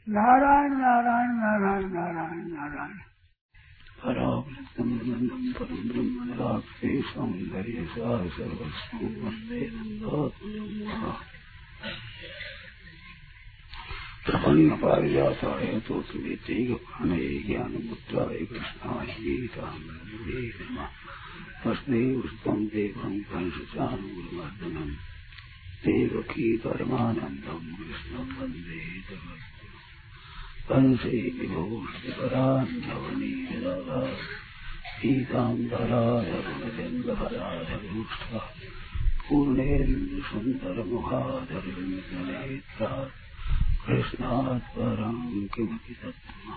नारायण नारायण नारायण नारायण नारायण। परावृतम परम ब्रह्म निराक्षे सौंदर्य सर्वस्व वंदे नंदात्मजा। प्रपन्न पारिजाताय तोत्रवेते ज्ञानमुद्राय कृष्णाय गीतामृते नमः। वसुदेवसुतं देवं कंसचाणूरमर्दनं देवकी परमानन्दं कृष्णं वन्दे जगद्गुरुं। कंसे विभूषितपरान्नवनीतदारा पीताम्बराय गुणचन्द्रहराय भूष्ठा पूर्णेन्दुसुन्दरमुखादरविन्दनेत्रा कृष्णात् परं किमपि तत्त्वम्।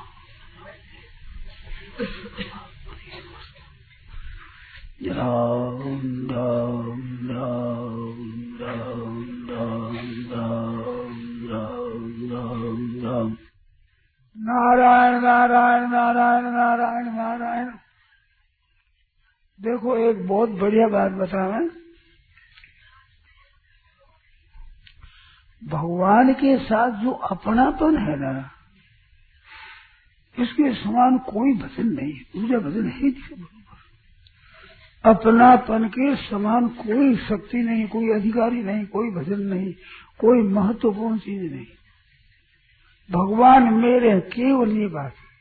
राम राम राम राम राम राम राम राम राम। नारायण नारायण नारायण नारायण नारायण। देखो एक बहुत बढ़िया बात बताएं। भगवान के साथ जो अपनापन है ना, इसके समान कोई भजन नहीं है। दूसरा भजन है नहीं। अपनापन के समान कोई शक्ति नहीं, कोई अधिकारी नहीं, कोई भजन नहीं, कोई महत्वपूर्ण चीज नहीं। भगवान मेरे हैं, केवल ये बात है।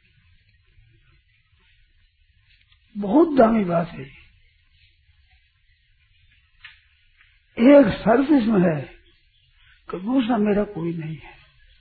बहुत दामी बात है। एक शर्त इसमें है कि दूसरा मेरा कोई नहीं है।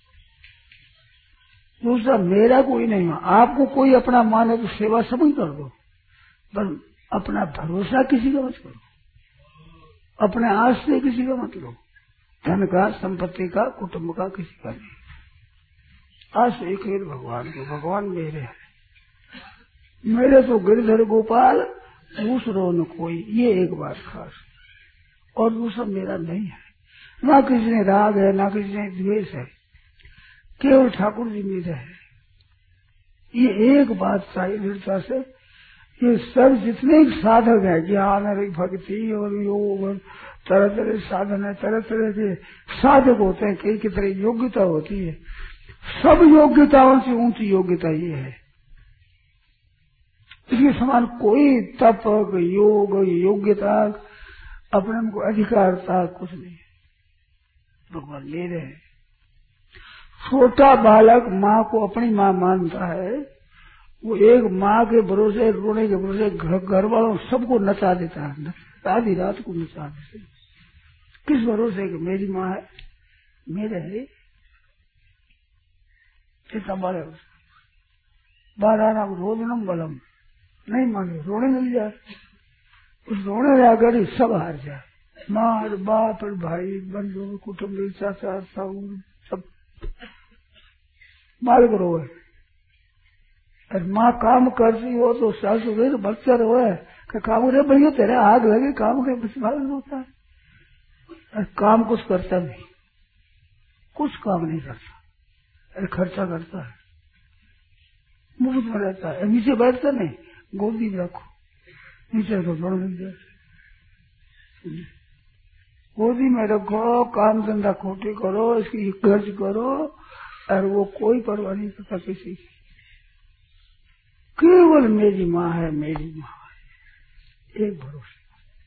दूसरा मेरा कोई नहीं है। आपको कोई अपना माने तो सेवा समझ कर दो, पर अपना भरोसा किसी का मत करो। अपने आश्रय किसी का मत लो। धन का, संपत्ति का, कुटुंब का, किसी का नहीं। आश्रय केवल भगवान के। भगवान मेरे हैं। मेरे तो गिरधर गोपाल, दूसरों न कोई। ये एक बात खास। और दूसरा मेरा नहीं है। ना किसी ने राग है, ना किसी ने द्वेष है। केवल ठाकुर जी मेरे है। ये एक बात चाहिए दृढ़ता से। ये सब जितने साधक है, ज्ञान और भक्ति और योग और तरह तरह साधन है, तरह तरह के साधक होते हैं। कई की तरह योग्यता होती है। सब योग्यताओं से ऊंची योग्यता ये है। इसके समान कोई तप, योग, योग्यता, अपने को अधिकारता कुछ नहीं। भगवान मेरे है। छोटा बालक माँ को अपनी माँ मानता है। वो एक माँ के भरोसे, रोने के भरोसे घर वालों सबको नचा देता है। आधी रात को नचा देते। किस भरोसे कि मेरी माँ है, मेरे है। इतना बालक बाराना रोदनम बलम नहीं मांगे, रोने मिल जाए। उस रोने जाकर ही सब हार जाए। माँ और बाप और भाई, बंधु, कुटुंब, चाचा, सब बालक रोए। और माँ काम करती हो तो सासू गई तो बच्चा रोए कि काम रे भैया तेरे आग लगे, काम के बालक होता है। और काम कुछ करता नहीं, कुछ काम नहीं करता। अरे खर्चा करता है, मुफ्त में रहता है। नीचे बैठता नहीं, गोदी में रखो, नीचे तो थोड़ा मिल जाए। गोदी में रखो, काम धंधा खोटे करो, इसकी खर्च करो, और वो कोई परवाह नहीं करता किसी की। केवल मेरी माँ है, मेरी माँ है, एक भरोसे।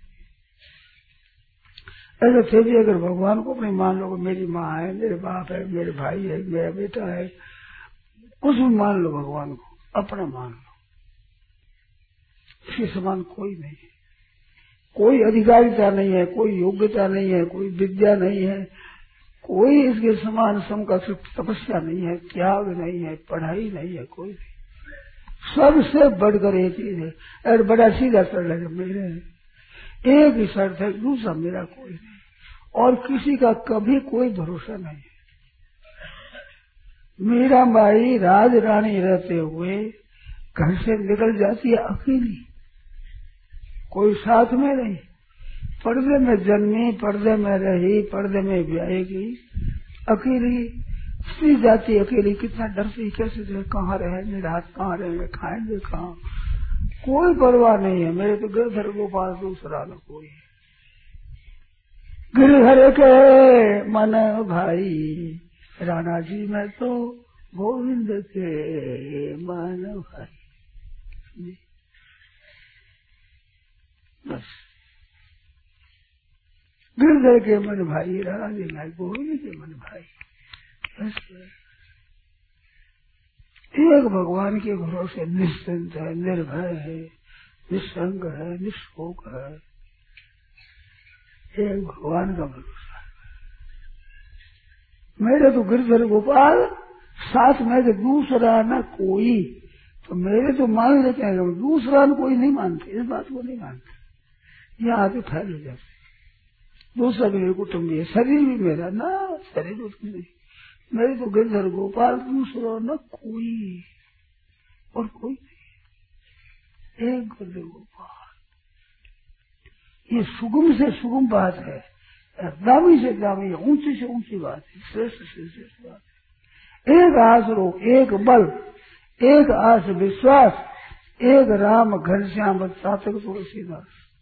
ऐसा थे भी अगर भगवान को अपनी मान लो, मेरी माँ है, मेरे बाप है, मेरे भाई है, मेरा बेटा है, कुछ भी मान लो, भगवान को अपना मान लो। इसके समान कोई नहीं है। कोई अधिकारिता नहीं है, कोई योग्यता नहीं है, कोई विद्या नहीं है, कोई इसके समान समकक्ष तपस्या नहीं है, त्याग नहीं है, पढ़ाई नहीं है, कोई नहीं। सबसे बढ़कर एक चीज है। और बड़ा सीधा कर लगे मेरे है। एक ही शर्त है, दूसरा मेरा कोई नहीं। और किसी का कभी कोई भरोसा नहीं है। मीरा बाई राज रानी रहते हुए घर से निकल जाती है अकेली, कोई साथ में नहीं। पर्दे में जन्मी, पर्दे में रही, पर्दे में ब्याहेगी, अकेली सी जाती अकेली। कितना डरती, कैसे रहे, कहाँ रहेंगे, रात कहाँ रहेंगे, खाएंगे कहाँ, कोई परवाह नहीं है। मेरे तो गिरधर गोपाल दूसरा न कोई है। गिरधर के मन भाई राणा जी मैं तो गोविंद के मान भाई, बस गिरधर के मन भाई, राणा जी मैं गोविंद के मन भाई, बस एक भगवान के भरोसे निश्चिंत है, निर्भय है, निस्संग है, निष्ठोक है, एक भगवान का भरोसा है। मेरे तो गिरधर गोपाल साथ में तो दूसरा न कोई, तो मेरे तो मान लेते हैं, दूसरा न कोई नहीं मानते, इस बात को नहीं मानते। यहाँ आके फैल हो जाते, दूसरा भी मेरे कुटुम्ब है, शरीर भी मेरा ना, शरीर उसकी नहीं, मेरे तो गिरधर गोपाल दूसरा न कोई और कोई नहीं, एक गिरधर गोपाल। ये सुगम से सुगम बात है, दामी से दामी, ऊंची से ऊंची बात है, श्रेष्ठ से श्रेष्ठ बात है। एक आसरो, एक बल, एक आस विश्वास, एक राम घनश्याम चातक तुलसीदास।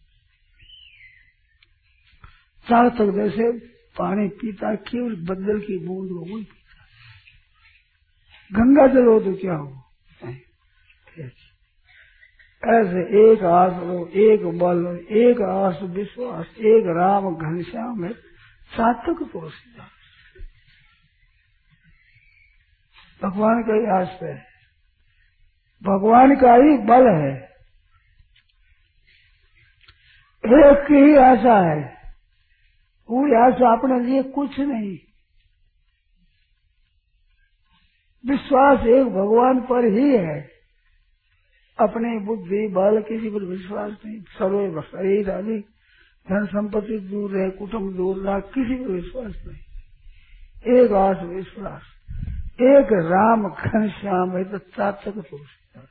चातक जैसे पानी पीता केवल बदल की बूंद हो, वही पीता। गंगा जल हो तो क्या हो, ऐसे एक आस हो, एक बल, एक आस विश्वास, एक राम घनश्याम है चातक तुलसीदास। भगवान का ही आस है, भगवान का ही बल है, एक की ही आशा है, पूरी आशा अपने लिए कुछ नहीं। विश्वास एक भगवान पर ही है, अपनी बुद्धि बल किसी पर विश्वास नहीं। सर्व शरीर आदि धन संपत्ति दूर रहे, कुटुंब दूर रहा, किसी पर विश्वास नहीं। एक आस विश्वास, एक राम घनश्याम है तो चातक तुलसीदास।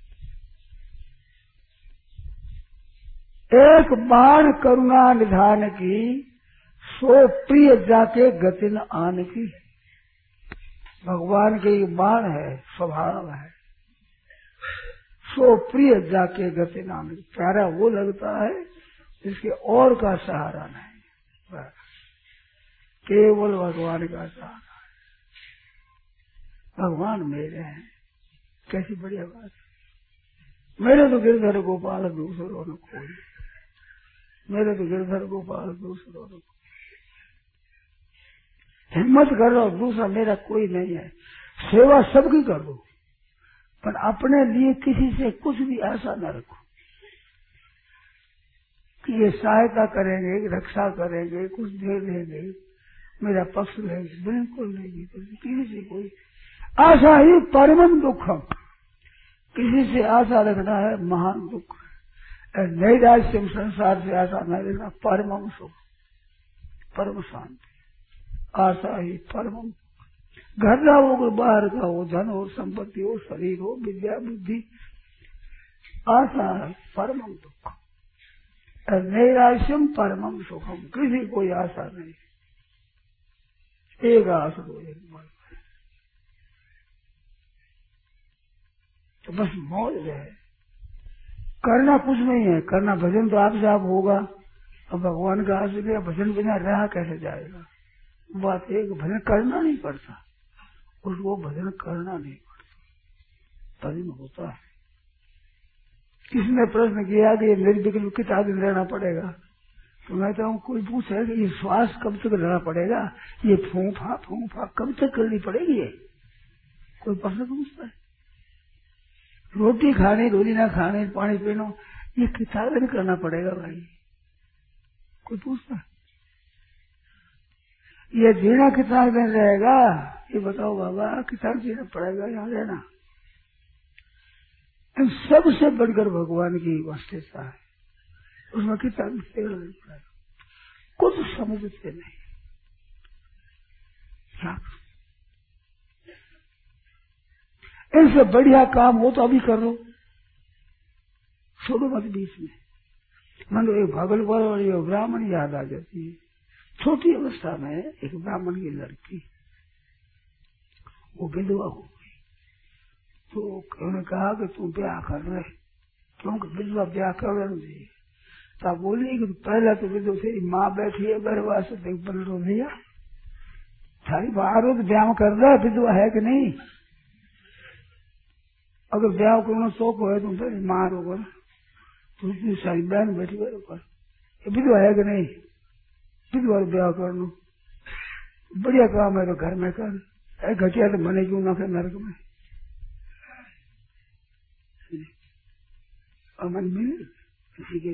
एक बाण करुणा निधान की, सो प्रिय जाके गति न आन की। भगवान के बाण है, स्वभाव है, सो प्रिय जाके गति न आन की। प्यारा वो लगता है जिसके और का सहारा नहीं, केवल भगवान का सहारा है। भगवान मेरे हैं, कैसी बढ़िया बात है। मेरे तो गिरधर गोपाल दूसरों ने कोई, मेरे तो गिरधर गोपाल दूसरों ने। हिम्मत कर लो, दूसरा मेरा कोई नहीं है, सेवा सबकी कर दो, पर अपने लिए किसी से कुछ भी आशा न रखो कि ये सहायता करेंगे, रक्षा करेंगे, कुछ दे देंगे, मेरा पक्ष लेंगे, बिल्कुल नहीं। किसी से कोई आशा ही परमम दुखम, किसी से आशा रखना है महान दुख है। नई राज्य संसार से आशा न रखना परमम सुख, परम शांति। आशा ही परमम, घर का हो, बाहर का हो, धन हो, संपत्ति हो, शरीर हो, विद्या बुद्धि, आशा है परमम दुख। नैराश्यम परमम सुखम, किसी कोई आशा नहीं, एक आस दो, एक बल, तो बस मौज है। करना कुछ नहीं है, करना भजन तो आपसे आप होगा। अब भगवान का आस लिया, भजन बिना रहा कैसे जाएगा। बात एक भजन करना नहीं पड़ता, उसको भजन करना नहीं पड़ता, भजन होता है। किसने प्रश्न किया कि ये निर्विघ्न कितना दिन रहना पड़ेगा, तो मैं कहूँ कोई पूछे कि ये श्वास कब तक रहना पड़ेगा, ये फूंफा कब तक करनी पड़ेगी, ये कोई प्रश्न पूछता है। रोटी खानी, रोटी ना खानी, पानी पीना, ये कितना दिन करना पड़ेगा भाई, कोई पूछता है। ये जीना कितना दिन रहेगा, ये बताओ बाबा, कितना जीना पड़ेगा यहाँ रहना। इन सबसे बढ़कर भगवान की वास्तविकता है, उसमें कितना दिन पड़ेगा, कुछ समझते नहीं। क्या इनसे बढ़िया काम हो तो अभी कर लो, छोड़ो मत बीच में। मन तो एक भागलपुर और एक ब्राह्मण याद आ जाती है। छोटी अवस्था में एक ब्राह्मण की लड़की, वो विधवा हो गई, तो उन्होंने कहा कि तू ब्याह कर रहे, क्योंकि विधवा ब्याह कर रही। तब बोली कि पहला तो विधवा से माँ बैठी है गर्भवास से 15 दिया, थारी बाहर तो ब्याह कर रहा विधवा है कि नहीं? अगर ब्याह करना शौक हो तुम फिर मार होगा तो इतनी सारी बहन बैठी हुई ऊपर, विधवा है कि नहीं? विधवा ब्याह कर लो, बढ़िया काम है तो घर में कर, घटिया तो मने क्यों ना फिर नरक में। और मन मिले किसी के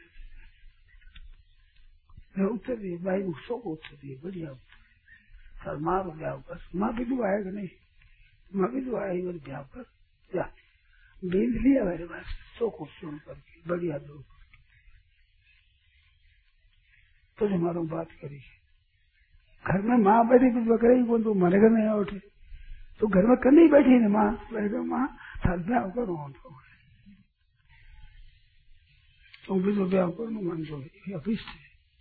सुने उत्तर दिए, भाई शौक उत्तर दिए, बढ़िया उत्तर सर माँ को ब्याह कर, माँ विधवा है कि नहीं? माँ विधवा है ब्याह कर जा, बींद लिया मेरे पास शौक सुन करके बढ़िया दो तो हमारो बात करी। घर में माँ बैठी कुछ बकरेगी कौन, तो हमारे घर में उठे तो घर में करनी बैठी ना माँ, बैठे माँ थाल ब्याह करो तो भी तो ब्याह करो मन तो ऑफिस से।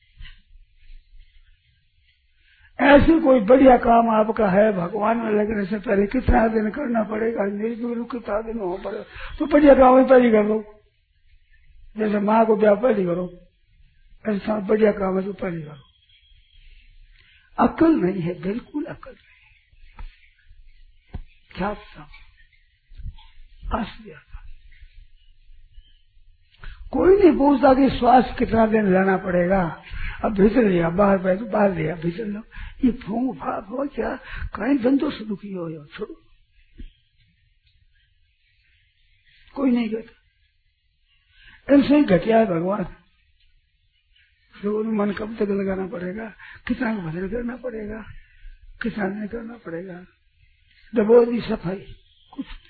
ऐसे कोई बढ़िया काम आपका है भगवान में लगने से पहले कितना दिन करना पड़ेगा, निर्विघ्न कितना दिन हो पड़ेगा, तो बढ़िया काम पहले कर लो। जैसे माँ को ब्याह पहले करो, ऐसा बढ़िया काम है तो पहले करो। अकल नहीं है, बिल्कुल अकल नहीं, क्या आश्चर्य। कोई नहीं पूछता कि श्वास कितना दिन लेना पड़ेगा, अब भीतर लिया बाहर बैठ बाहर लिया भीतर लो, ये फूंक फाक हो क्या कहीं धंधो से दुखी हो छोड़ो, कोई नहीं कहता। ऐसे ही घटिया है भगवान, लोगों ने मन कब तक लगाना पड़ेगा, कितना भजन करना पड़ेगा, कितना नहीं करना पड़ेगा, दबोदी सफाई कुछ नहीं,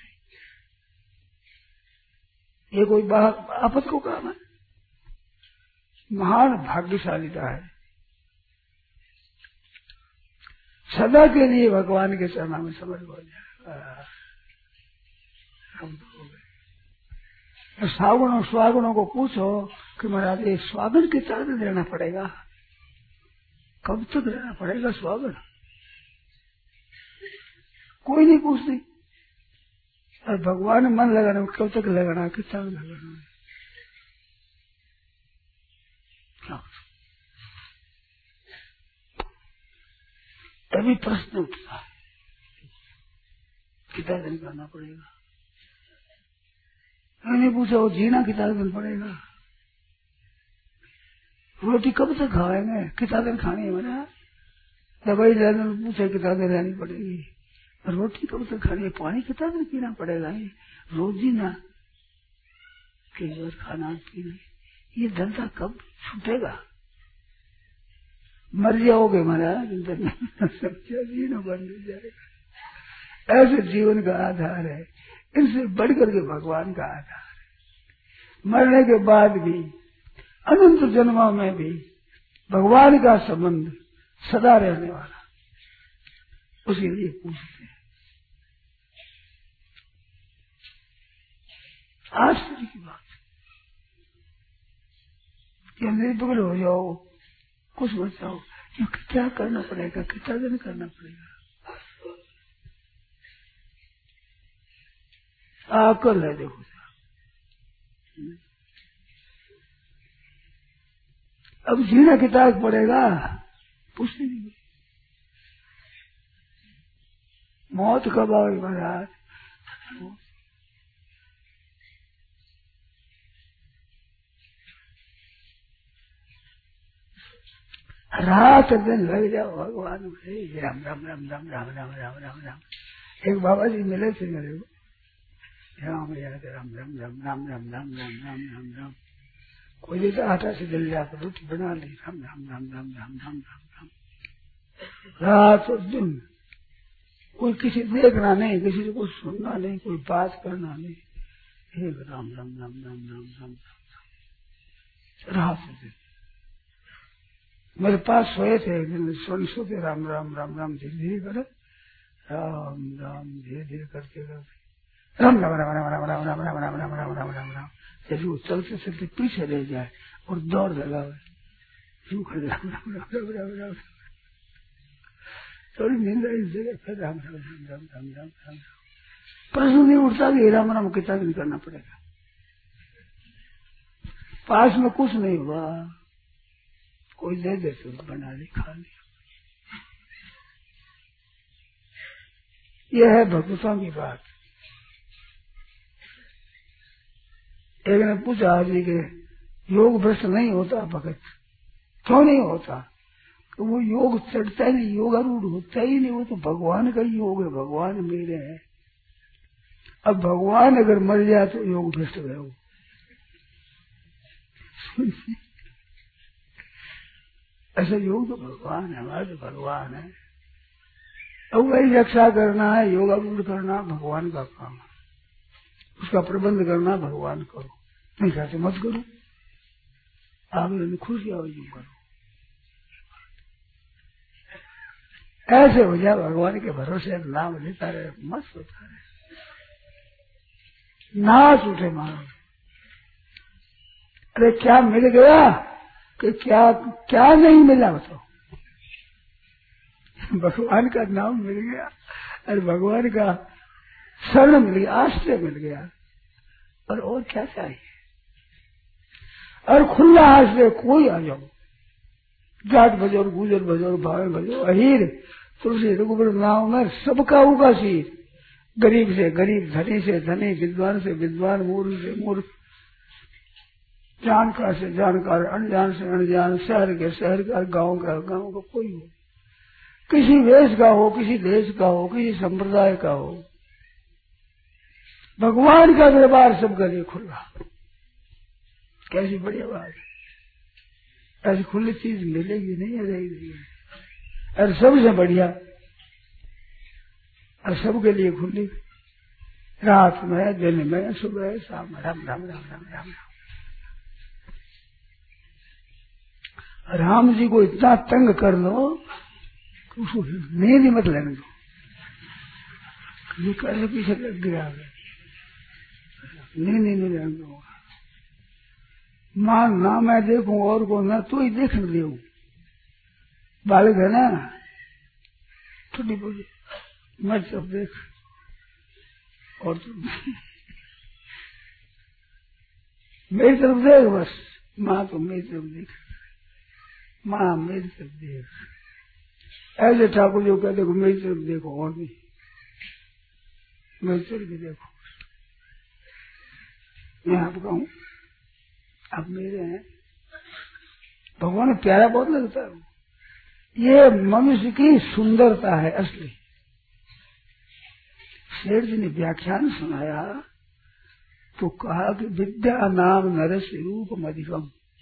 ये कोई आफत को काम है, महान भाग्यशालीता है। सदा के लिए भगवान के चरणों में समझ हो जाए, हम तो हो गए। सागुणों स्वागुणों को पूछो कि महाराज ये स्वागण कितना दिन रहना पड़ेगा, कब तक रहना पड़ेगा स्वागण, कोई नहीं पूछती। और भगवान ने मन लगाना कब तक लगाना, कितना लगाना, तभी प्रश्न उठता है कितना दिन करना पड़ेगा। मैंने पूछा वो जीना कितना दिन पड़ेगा, रोटी कब तक खाएंगे, कितना दिन खानी है, मैंने दवाई लेने में पूछा कितना दिन रहनी पड़ेगी, रोटी कब तक खानी है, पानी कितना दिन पीना पड़ेगा, रोज जीना कई बार खाना पीना, ये धंधा कब छूटेगा, मर जाओगे महाराज जीना बंद हो जाएगा। ऐसे जीवन का आधार है, इनसे बढ़कर के भगवान का आधार है। मरने के बाद भी अनंत जन्मों में भी भगवान का संबंध सदा रहने वाला, उसी लिए पूछते हैं। आश्चर्य की बात क्या निर्विघ्न हो जाओ, कुछ बताओ क्या करना पड़ेगा, कितना दिन करना पड़ेगा, आकल है। देखो अब जीना कितना पड़ेगा, पूछते नहीं, मौत कब आओगी महाराज, रात दिन लग जाओ भगवान में, राम राम राम राम राम राम राम राम राम। एक बाबा जी मिले थे मेरे को, राम याद राम राम राम राम राम राम राम राम राम राम, कोई जैसे आटा से जल जाकर रोटी बना ली, राम राम राम राम राम राम राम राम, रात और दिन कोई किसी देखना नहीं, किसी को कुछ सुनना नहीं, कोई बात करना नहीं, एक राम राम राम राम राम राम राम रात और दिन। मेरे पास सोए थे एक दिन, सोते राम राम राम राम धीरे धीरे करे, राम राम धीरे धीरे करते करते राम राम राम राम राम राम राम राम राम राम राम राम राम राम, जैसे वो चलते चलते पीछे रह जाए और दौड़ लगा हुआ राम राम राम राम राम राम, थोड़ी नींद आई जगह फिर राम राम राम राम राम राम राम। प्रश्न नहीं उठता कि राम राम कितना दिन करना पड़ेगा, पास में कुछ नहीं हुआ, कोई दे दे तो बना ली खा लिया, यह है भक्तों की बात। एक ने पूछा जी के योग भ्रष्ट नहीं होता भगत? क्यों नहीं होता? तो वो योग चढ़ता ही नहीं, योगारूढ़ होता ही नहीं, वो तो भगवान का ही योग है, भगवान मेरे हैं। अब भगवान अगर मर जाए तो योग भ्रष्ट गया वो। ऐसा योग तो भगवान है, हमारे तो भगवान है। अब वही रक्षा करना है, योगारूढ़ करना भगवान का काम है, उसका प्रबंध करना भगवान करो, नहीं कहते मत करो, आप खुश जाओ यूं करो। ऐसे हो जाए भगवान के भरोसे नाम लेता रहे, मस्त होता रहे, नाच उठे मानो। अरे क्या मिल गया कि क्या क्या नहीं मिला बताओ? भगवान का नाम मिल गया, अरे भगवान का शरण मिल गया, आश्रय मिल गया, और क्या चाहिए? और खुला आश्रय, कोई आ जाओ, जाट भजो, गुजर भजो, भावे भजो, अहीर तुलसी रघुबर नाम में सबका उगा शीर, गरीब से गरीब, धनी से धनी, विद्वान से विद्वान, मूर्ख से मूर्ख, जानकार से जानकार, अनजान से अनजान, शहर के शहरकार, गांव का कोई हो, किसी वेश का हो, किसी देश का हो, किसी संप्रदाय का हो, भगवान का दरबार सबके लिए खुला। कैसी बढ़िया बात है, ऐसी खुली चीज मिलेगी नहीं, रहेगी। और सबसे बढ़िया, और सबके लिए खुली, रात में, दिन में, सुबह शाम, राम राम राम राम राम। राम जी को इतना तंग कर लो कि उसको नींद ही मत लेने दो, ये कर पीछे लग गया, नींद ही नहीं लेने दो। मान ना मैं देखूं और को ना तो ही देख दे, बालक है ना, छोटी बोली मैं सब देख, और तुम मेरी तरफ देख, बस माँ तो मेरी तरफ देख, माँ मेरी तरफ देख। ऐसे ठाकुर जो कहते देखो मेरी तरफ देखो, और भी मेरी तरफ भी देखो, मैं आपका हूँ, आप मेरे हैं। भगवान प्यारा बहुत लगता है। ये मनुष्य की सुंदरता है असली। शेर जी ने व्याख्यान सुनाया तो कहा कि विद्या नाम नरस रूप अधिकम।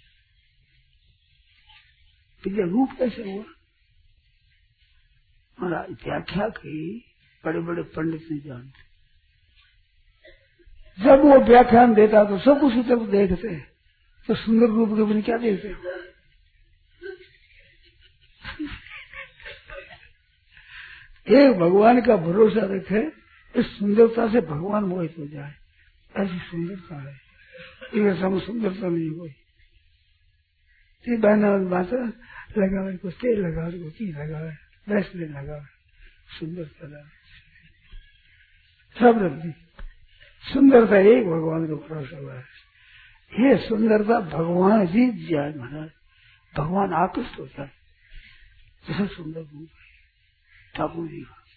विद्या रूप कैसे हुआ? महाराज व्याख्या की बड़े बड़े पंडित नहीं जानते। जब वो व्याख्यान देता तो सब उसी तरफ देखते, तो सुंदर रूप के बिना क्या देखते? एक भगवान का भरोसा रखे, इस सुंदरता से भगवान मोहित हो जाए, ऐसी सुंदरता है। ये सब सुंदरता नहीं कोई। बहना बात लगावे को, तेल लगावे को, की लगावे, ब्रेसलेट लगावे, सुंदरता लगावे, सब रख दी। सुंदरता एक भगवान का भरोसा हुआ है। ये सुंदरता भगवान जीत जाए महाराज, भगवान आकृष्ट होता है। जैसा सुंदर रूप ठाकुर जी का,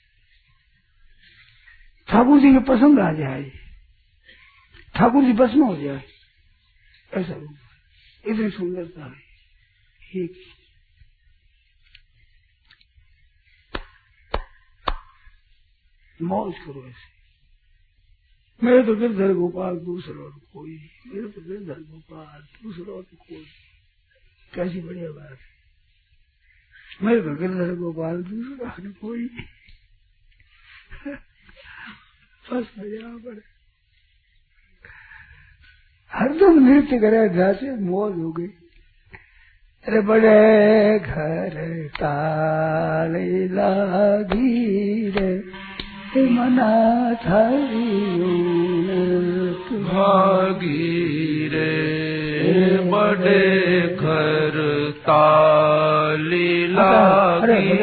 ठाकुर जी की पसंद आ जाए, ठाकुर जी बस में हो जाए, ऐसा रूप, इतनी सुंदरता है। एक मौज करो ऐसे। मेरे तो गिरधर गोपाल दूसरा और कोई, मेरे तो गिरधर गोपाल दूसरा और कोई, कैसी बढ़िया बात है। मेरे तो गिरधर गोपाल दूसरा और कोई, बस मजा पड़े, हरदम नृत्य करे, जाते मौज हो गई। अरे बड़े घर ताले लागी रे, मना थारी भागी रे, बड़े घर ताली लागी,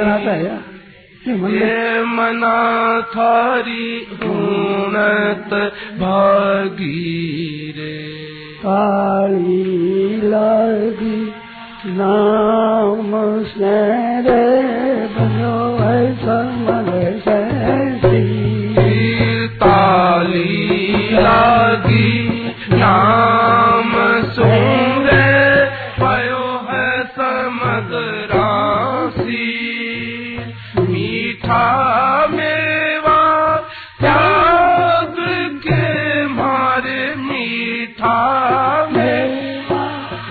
ये मना थारी ऊनत भागी रे, ताली लागी नाम से रे, बनो ऐसा मन से लागी नाम सूंगे पयो है समदरासी मीठा मेवा त्याग के मारे मीठा मेवा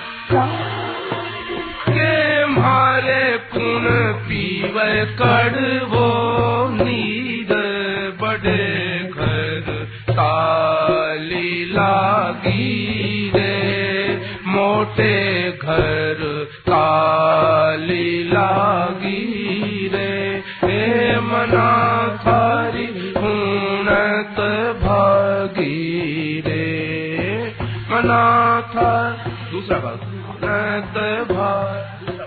के मारे पुन पीवे कड़वो नीर बड़े घर ताली लागी रे मोटे घर ताली लागी रे हे मना थारी हुनत भागी रे मना था दूसरा भाग हुनत भाग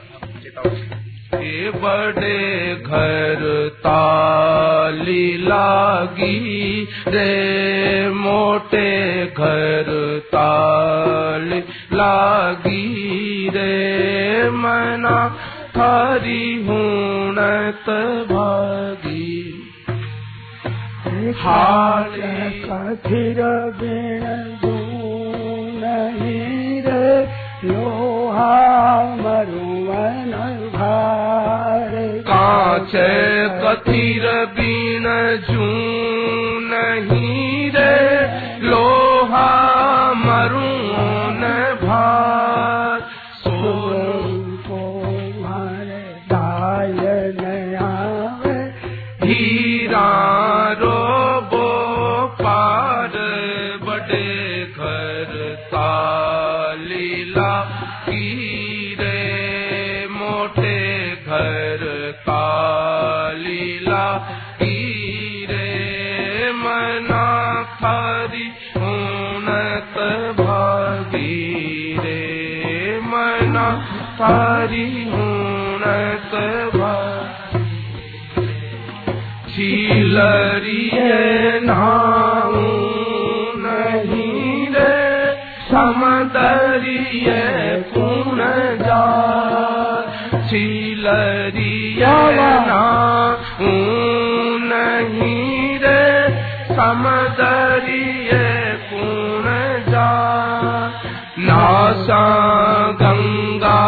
ये बड़े घर ताली लागी रे मोटे घर ताली लागी रे मना थारी हुनत भागी हाल कथिर बिन नहीं रे लोहा मरुवन भार कांच कथिर बिन जू नहीं रे लोहा मरुवन भार सोको मारे दाय नया हीरा रोबो पार बड़े घर ताली लागी रे मोटे घर ताली लागी रे मना थारी हुनत भागी रे मना थारी हुनत भागी छीलरिए नाऊ नहीं रे समदरिए पुन जा छीलरिए नाऊ नहीं रे समदरिए पुन जा नासा गंगा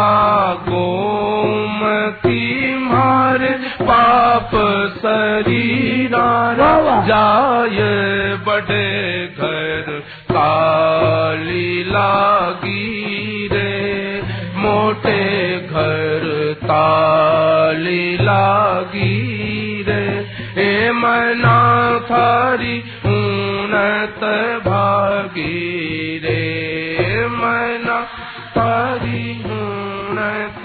गोमती मार पाप शरीरा जाय बड़े घर ताली लागी रे मोटे घर ताली लागी रे ए मना थारी उन्नत भागी रे मना थारी उन्नत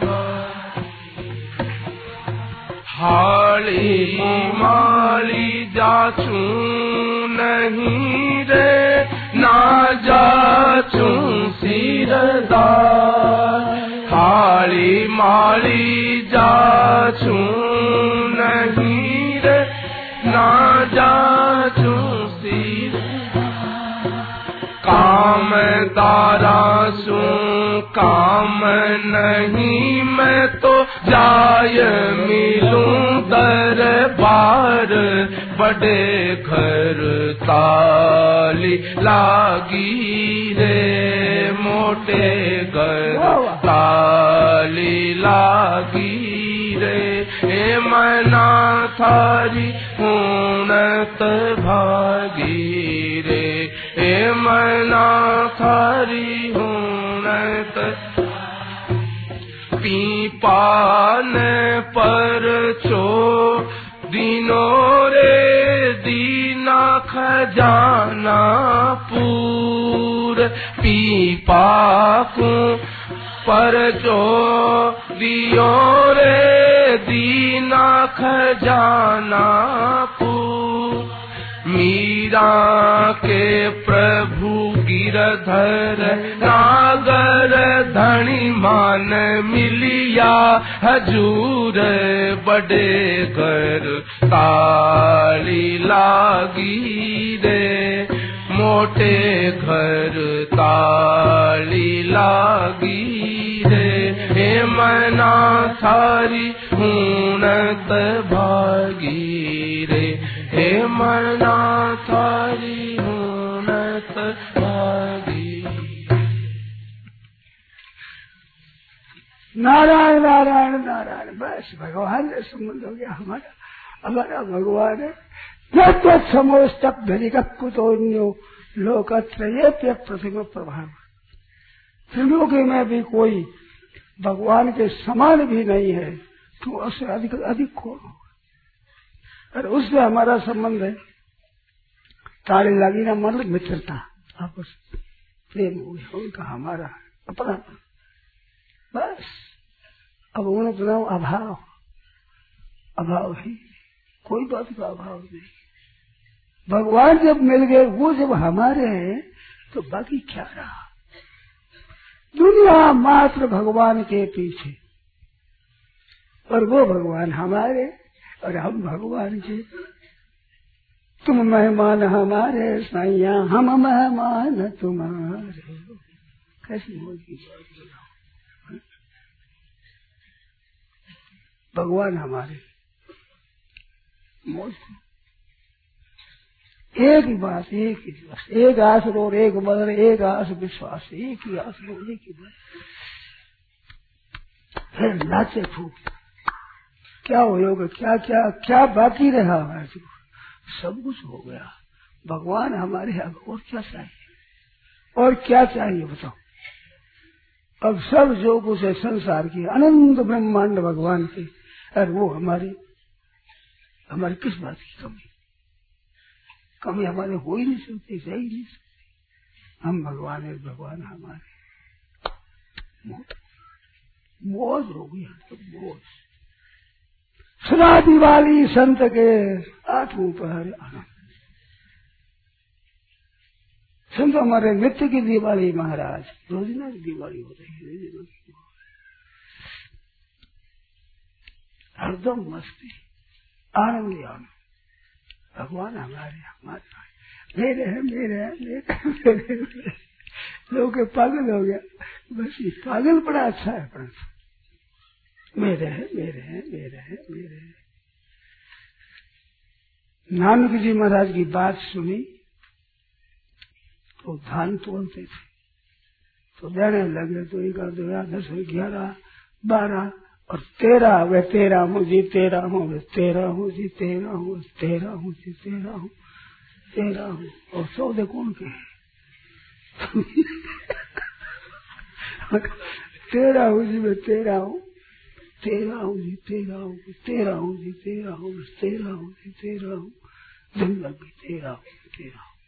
हाली माली जाचू नहीं रे ना जाचू सिरदार हाली माली जाचू नहीं रे ना जाचू सिरदार काम दारा सू काम नहीं मैं तो जाय मिलूं दरबार बड़े घर ताली लागी रे मोटे घर ताली लागी रे हे मना थारी हुनत भागी रे हे मना थारी हुनत पीपान पर चो दिनो रे दीना खजाना पूर पीपा को पर चो दियो रे दीना खजाना पूर मीरा के प्रभु गिरधर नागर धनी मान मिलिया हजूर बड़े घर ताली लागी रे मोटे घर ताली लागी रे हे मना थारी हुनत भागी रे हे मना थारी हुनत सत भागी। नारायण नारायण नारायण, बस भगवान से संबंध हो गया हमारा। हमारा भगवान है। यद् समोस्तक धनिक कुतोन्यो लोकत्रये प्रतिम प्रभाव। त्रिलोकी में भी कोई भगवान के समान भी नहीं है, तो उससे अधिक अधिक कौन होगा? और उससे हमारा संबंध है। ताले लगी ना मतलब मित्रता, आपस प्रेम हो गया उनका हमारा अपना। बस अब उन्हें बनाओ अभाव, अभाव ही, कोई बात का अभाव नहीं। भगवान जब मिल गए, वो जब हमारे हैं, तो बाकी क्या रहा? दुनिया मात्र भगवान के पीछे, और वो भगवान हमारे और हम भगवान के। तुम मेहमान हमारे सैया, हम मेहमान तुम्हारे। कैसी होगी भगवान हमारे मौज। एक ही बात, एक ही दिवस, एक आस और एक मदर, एक आस विश्वास, एक ही आस और एक ही बात। फिर नाचे खूब, क्या होगा, क्या क्या क्या बाकी रहा है? सब कुछ हो गया। भगवान हमारे यहाँ, और क्या चाहिए? और क्या चाहिए बताओ? अब सब जो कुछ है संसार की, अनंत ब्रह्मांड भगवान के, और वो हमारी किस बात की कमी? कमी हमारे हो ही नहीं सकती, सही नहीं सकती। हम भगवान है, भगवान हमारे। मौज हो गई, तो मौज। सदा दिवाली संत के आठों पहर आनंद। संत हमारे नित्य की दिवाली महाराज, रोजना की दिवाली हो रही है, रोजना की हरदम मस्ती, आनंद ही आनंद। भगवान हमारे हमारे मेरे हैं, मेरे हैं, मेरे हैं। लोग पागल हो गया, बस ये पागल बड़ा अच्छा है। पर मेरे हैं, मेरे हैं, मेरे हैं, मेरे हैं। नानक जी महाराज की बात सुनी तो धान तोड़ते थे, तो देने लगे, तो एक 10, 11, 12 और 13 वे 13 हूँ जी, 13 हूँ, 13 हूँ जी, 13 हूँ, 13 हूँ जी, 13 हूँ, 13 हूँ। और 14 कौन के? 13 हूँ जी, मैं 13 हूँ, 13 हूँ जी, 13 हूँ, 13 हूँ जी, 13 हूँ, 13 हूँ जी, 13 हूँ। दिन लग गई, 13 हूँ, 13 हूँ।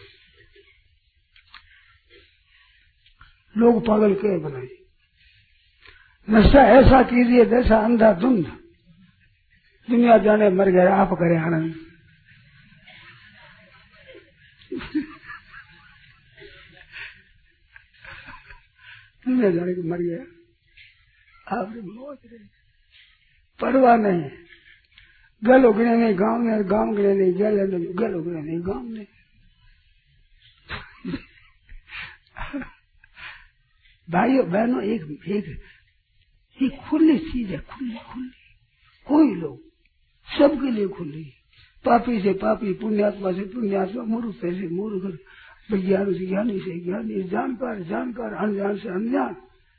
लोग पागल के बनाए। नशा ऐसा कीजिए जैसा अंधाधुंध, दुनिया जाने मर गया, आप करें आनंद। दुनिया जाने को मर गया, आप मौज रहे, परवाह नहीं। गल उगने नहीं गाँव में, गाँव गिरे नहीं गल उगने नहीं गाँव में। भाइयों बहनों, एक खुली चीज है, खुली खुली। कोई लोग सबके लिए खुली, पापी से पापी, पुण्यात्मा से पुण्यात्मा, मूर्ख से मूर्ख, विज्ञान से ज्ञानी से ज्ञानी, जानकार जानकार, अनजान से अनजान।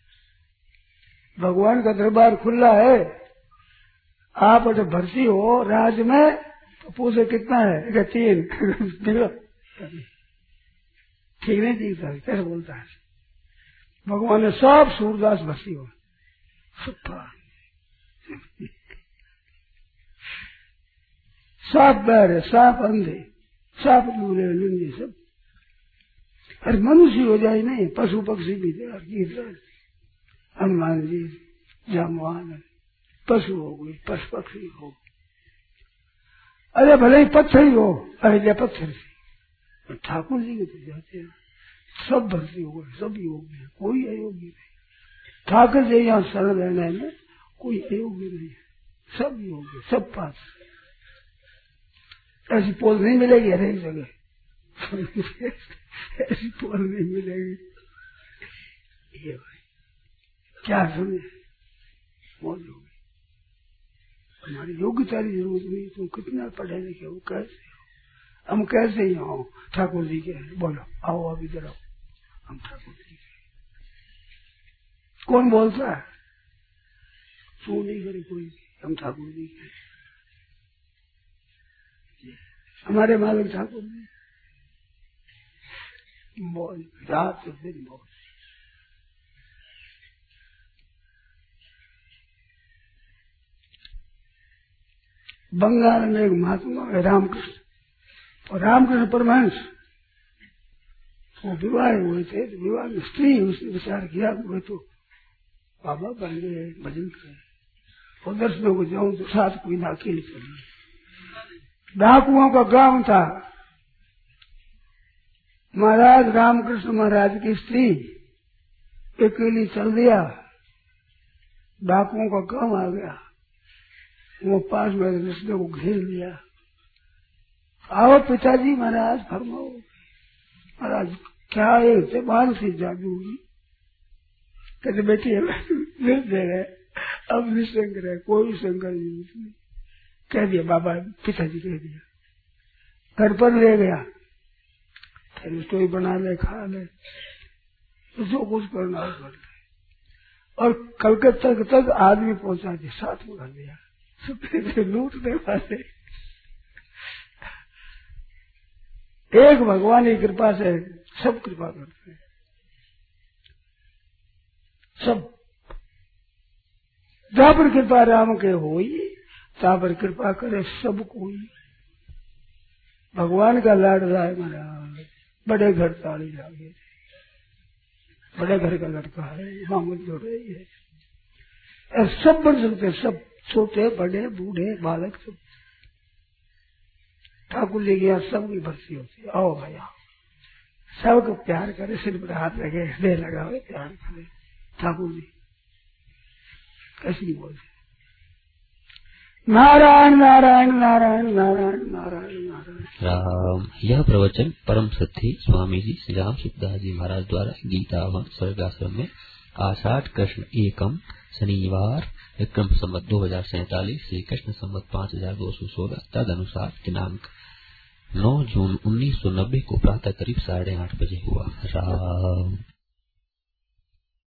भगवान का दरबार खुला है। आप अगर भर्ती हो राज में तो पूछे कितना है? 3। ठीक नहीं दिखता, कैसे बोलता है? भगवान ने सब सूरदास भर्ती हो, साफ बैर, साफ अंधे, साफ लूले लुंगे सब। अरे मनुष्य हो जाए नहीं, पशु पक्षी भी थे। हनुमान जी जामवान पशु हो गई, पशु पक्षी हो। अरे भले ही पत्थर ही हो, अरे पत्थर से ठाकुर जी के तो जाते हैं, सब भर्ती हो गए, सब योगी है, कोई अयोगी नहीं। ठाकुर जी यहाँ शरण रहने में कोई अयोग्य नहीं है, सब योग्य, सब पास। ऐसी पोल नहीं मिलेगी हर एक जगह। ऐसी पोल नहीं मिलेगी। ये भाई क्या सुने, मौज हो गई। हमारी योग्यता की जरूरत नहीं, तुम कितना पढ़े लिखे हो, कैसे हो, हम कैसे ही हो ठाकुर जी के, बोलो आओ अब इधर आओ, हम ठाकुर जी के। कौन बोलता है? सुन नहीं करे कोई भी, हम ठाकुर जी के, हमारे मालिक ठाकुर जी। मौज रात दिन मौज। बंगाल में एक महात्मा है रामकृष्ण, और रामकृष्ण परमहंस वो विवाह हुए थे। विवाह में स्त्री उसने विचार किया हुए तो बाबा बन गए, भजन करे, और दर्शनों को जाऊं तो साथ कोई ना, अकेले चली। डाकुओं का गांव था। महाराज रामकृष्ण महाराज की स्त्री अकेली चल दिया, डाकुओं का गांव आ गया, वो पास में दर्शनों को घेर लिया। आओ पिताजी महाराज फरमाओ। महाराज क्या है? मानसिक जादू हुई। कहते बेटी मिल गए, अब निसंग रहे, कोई शंकर नहीं। कह दिया बाबा, पिताजी कह दिया, घर पर ले गया, फिर रसोई बना ले, खा ले, जो कुछ करना हो कर ले, और कलकत्ता तक आदमी पहुंचा दिया, साथ में कर दिया। लूटने वाले एक भगवान की कृपा से सब कृपा करते हैं, सब। जहां पर कृपा राम के होई, तहां पर कृपा करे सब कोई। भगवान का लाडला है महाराज, बड़े घर ताली लागे, बड़े घर का लड़का है, मामूल जो रही है, सब बन सकते, सब छोटे बड़े बूढ़े बालक सब। ठाकुर जी के यहाँ सबकी भर्ती होती है। आओ भाई आओ, सबको प्यार करे, सिर पर हाथ लगे, हृदय लगावे, प्यार करे। ठाकुर जी कैसे नहीं बोलते? नारायण नारायण नारायण नारायण नारायण नारायण राम। यह प्रवचन परम सिद्धि स्वामी जी श्री राम सुखदास जी महाराज द्वारा गीतावन स्वर्गाश्रम में आषाढ़ कृष्ण एकम शनिवार विक्रम संवत 2047 श्री कृष्ण संवत 5216 तद अनुसार दिनांक 9 जून 1990 को प्रातः करीब 8:30 बजे हुआ। राम।